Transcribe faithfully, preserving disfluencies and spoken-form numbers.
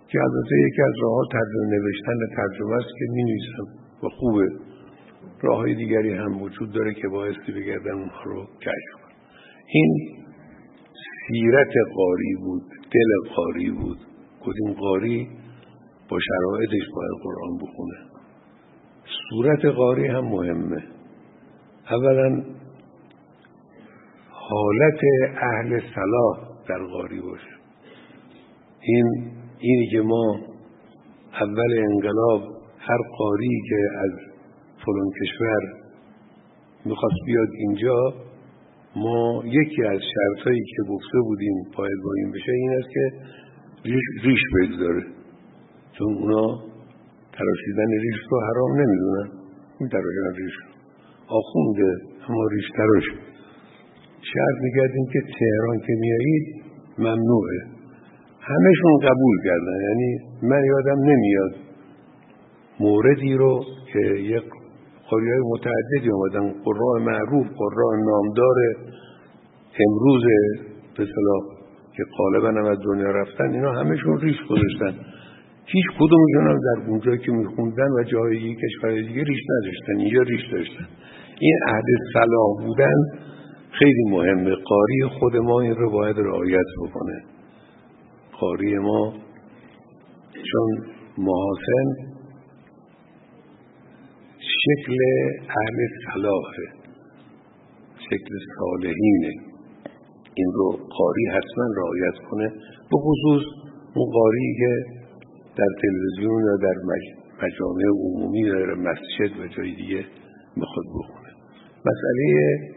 که البته یکی از راه‌ها ترجمه نوشتن و ترجمه است که می‌نویسم و خوبه. راه‌های دیگری هم وجود داره که بایستی بگردن اونها رو کشف کنم. این سیرت قاری بود، دل قاری بود. کدوم قاری با شرایطش باید قرآن بخونه. صورت قاری هم مهمه. اولا حالت اهل صلاح در قاری باشه. این اینی که ما اول انقلاب هر قاری که از فلان کشور میخواست بیاد اینجا، ما یکی از شرطایی که گفته بودیم پایگاهی بشه این است که ریش, ریش بگذاره، چون اونا تراشیدن ریش رو حرام نمیدونن، این تراشیدن ریش آخونده اما ریش تراش. شرط میکردیم که تهران که میایید ممنوعه. همهشون قبول کردن. یعنی من یادم نمیاد موردی رو که یک قاری‌های متعددی آمدن، قراء معروف، قراء نامدار امروز به اصطلاح که غالبا هم از دنیا رفتن، اینا همهشون ریش گذاشتن. هیچ کدومشون هم در اونجا که میخوندن و جای دیگه کشورهای دیگه ریش نداشتن، اینجا ریش داشتن. این اهل صلاح بودن خیلی مهمه. قاری خود ما این رو باید رعایت بکنه. قاری ما چون محاسن شکل اهل صلاحه، شکل صالحینه. این رو قاری حتما رعایت کنه، به خصوص اون قاری که در تلویزیون یا در مجامع عمومی در مسجد و جای دیگه میخواد بخونه. مسئله